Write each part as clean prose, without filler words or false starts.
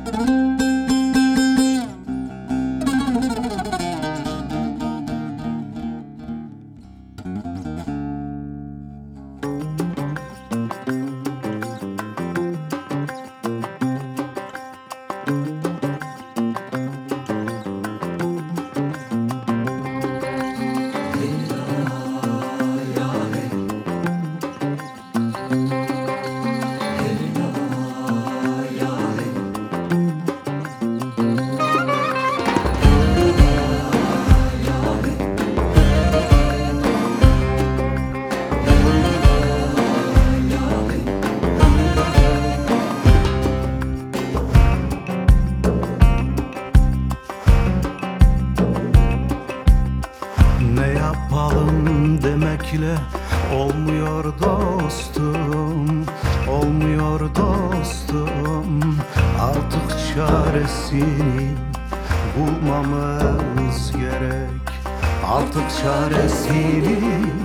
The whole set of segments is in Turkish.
Ne yapalım demekle olmuyor dostum, olmuyor dostum. Artık çaresini bulmamız gerek. Artık çaresini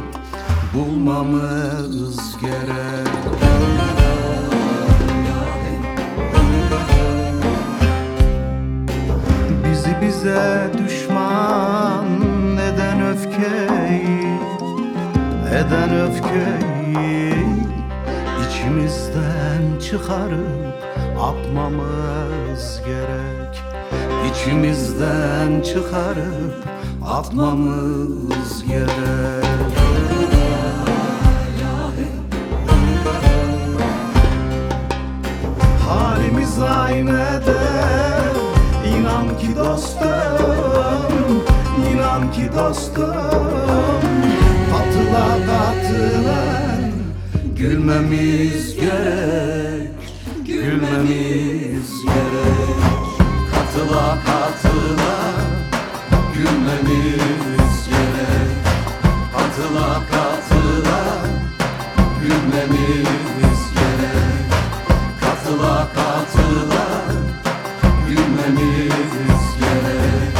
bulmamız gerek. Bizi bize düşman eden öfkeyi içimizden çıkarıp atmamız gerek. İçimizden çıkarıp atmamız gerek. Halimiz aynıdır, inan ki dostum, inan ki dostum. Katıla katıla gülmemiz gerek, gülmemiz gerek. Katıla katıla gülmemiz gerek. Katıla katıla gülmemiz gerek. Katıla katıla gülmemiz gerek.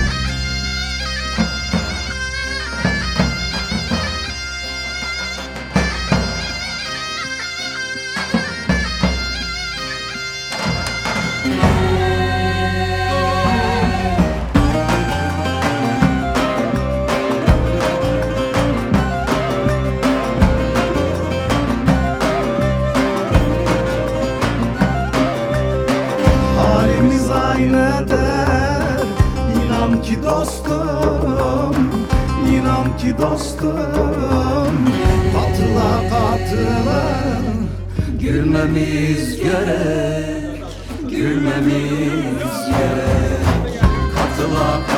Halimiz aynıdır, inan ki dostum, inan ki dostum. Katıla katıla gülmemiz gerek, gülmemiz gerek. Katıla katıla